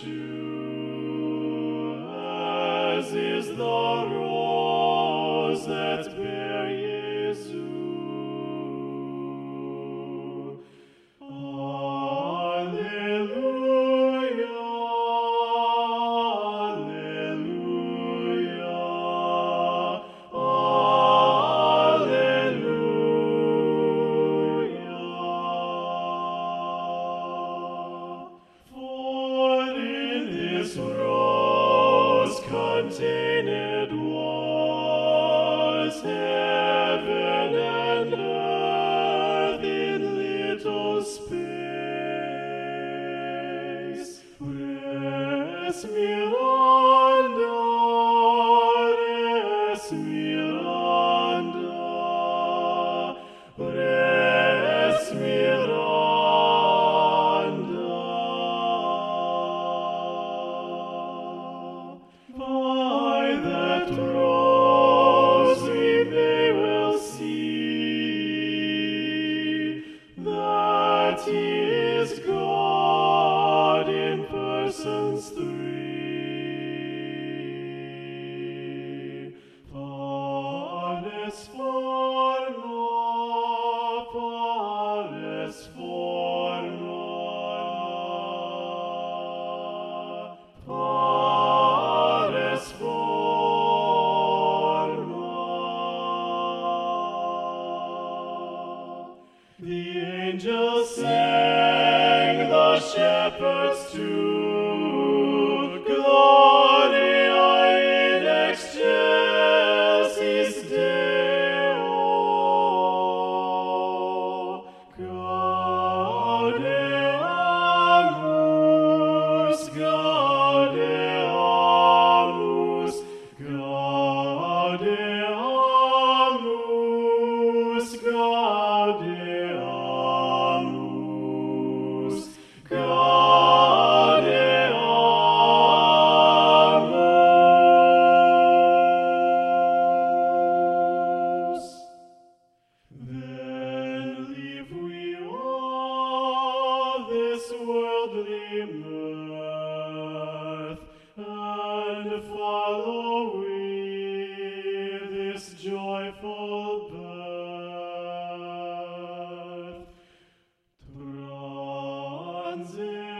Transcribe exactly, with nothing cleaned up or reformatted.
virtue, as is the rose that bare Jesu. Alleluia, alleluia, alleluia. For in this rose contained was heaven and earth in little space. Res miranda, res miranda, res miranda. By that rose we may well see that He is God in persons three. Pares forma, pares forma, pares forma. The angels sang, the shepherds too, Gloria in excelsis Deo. Gaudeamus, gaudeamus, gaudeamus, gaudeamus, gaudeamus. Then leave we all this worldly mirth, and follow we this joyful birth. Transit